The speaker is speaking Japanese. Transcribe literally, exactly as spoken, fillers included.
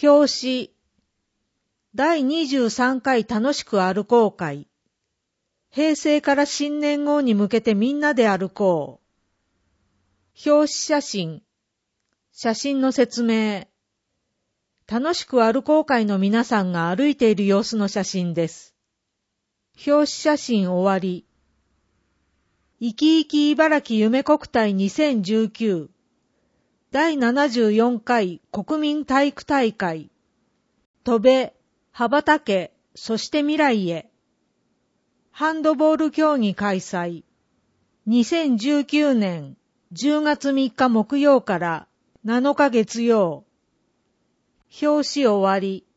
表紙だいにじゅうさんかい楽しく歩こう会。平成から新年号に向けてみんなで歩こう。表紙写真。写真の説明。楽しく歩こう会の皆さんが歩いている様子の写真です。表紙写真終わり。いきいき茨城夢国体にせんじゅうきゅうだいななじゅうよんかい国民体育大会。飛べ、羽ばたけ、そして未来へ。ハンドボール競技開催。にせんじゅうきゅうねんじゅうがつみっか木曜からなのか月曜。表紙終わり。